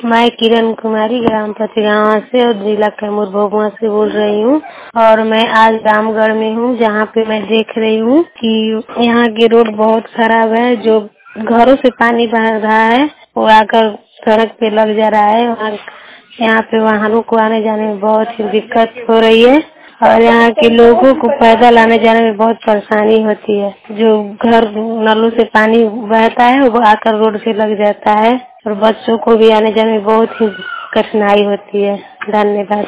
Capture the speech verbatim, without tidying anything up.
मैं किरण कुमारी ग्राम पतिगांव से और जिला कैमूर भभुआ से बोल रही हूँ। और मैं आज रामगढ़ में हूँ, जहाँ पे मैं देख रही हूँ कि यहाँ की रोड बहुत खराब है। जो घरों से पानी बह रहा है वो आकर सड़क पे लग जा रहा है। और यहाँ पे वाहनों को आने जाने में बहुत ही दिक्कत हो रही है और यहाँ के लोगों को पैदल आने जाने में बहुत परेशानी होती है। जो घर नलों से पानी बहता है वो आकर रोड से लग जाता है और बच्चों को भी आने जाने में बहुत ही कठिनाई होती है। धन्यवाद।